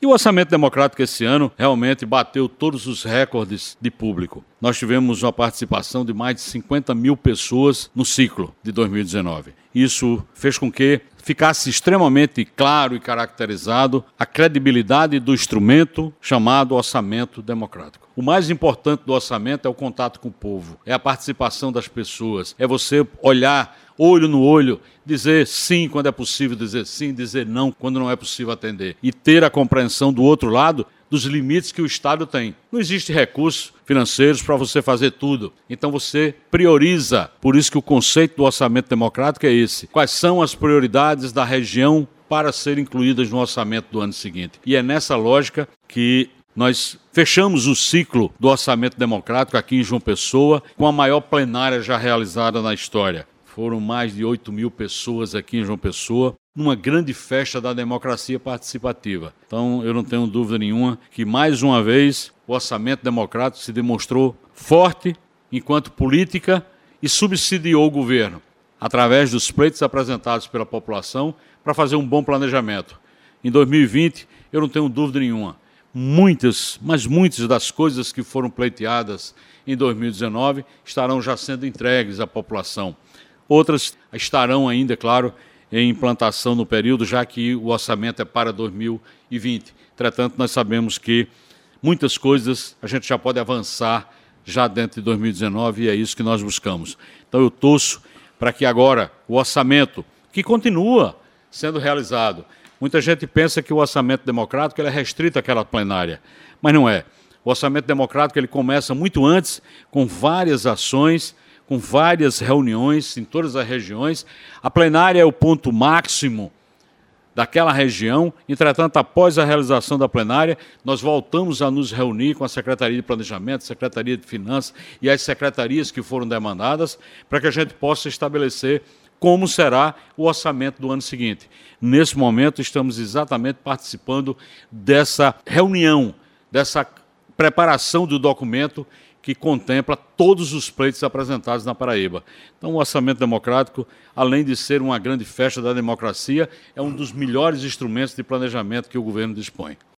E o orçamento democrático esse ano realmente bateu todos os recordes de público. Nós tivemos uma participação de mais de 50 mil pessoas no ciclo de 2019. Isso fez com que ficasse extremamente claro e caracterizado a credibilidade do instrumento chamado orçamento democrático. O mais importante do orçamento é o contato com o povo, é a participação das pessoas, é você olhar olho no olho, dizer sim quando é possível dizer sim, dizer não quando não é possível atender e ter a compreensão do outro lado dos limites que o Estado tem. Não existe recursos financeiros para você fazer tudo. Então você prioriza. Por isso que o conceito do orçamento democrático é esse. Quais são as prioridades da região para serem incluídas no orçamento do ano seguinte? E é nessa lógica que nós fechamos o ciclo do orçamento democrático aqui em João Pessoa com a maior plenária já realizada na história. Foram mais de 8 mil pessoas aqui em João Pessoa, numa grande festa da democracia participativa. Então, eu não tenho dúvida nenhuma que, mais uma vez, o orçamento democrático se demonstrou forte enquanto política e subsidiou o governo, através dos pleitos apresentados pela população, para fazer um bom planejamento. Em 2020, eu não tenho dúvida nenhuma, muitas das coisas que foram pleiteadas em 2019 estarão já sendo entregues à população. Outras estarão ainda, claro, em implantação no período, já que o orçamento é para 2020. Entretanto, nós sabemos que muitas coisas a gente já pode avançar já dentro de 2019 e é isso que nós buscamos. Então eu torço para que agora o orçamento, que continua sendo realizado, muita gente pensa que o orçamento democrático ele é restrito àquela plenária, mas não é. O orçamento democrático ele começa muito antes, com várias ações, com várias reuniões em todas as regiões. A plenária é o ponto máximo daquela região. Entretanto, após a realização da plenária, nós voltamos a nos reunir com a Secretaria de Planejamento, Secretaria de Finanças e as secretarias que foram demandadas para que a gente possa estabelecer como será o orçamento do ano seguinte. Nesse momento, estamos exatamente participando dessa reunião, dessa preparação do documento que contempla todos os pleitos apresentados na Paraíba. Então, o orçamento democrático, além de ser uma grande festa da democracia, é um dos melhores instrumentos de planejamento que o governo dispõe.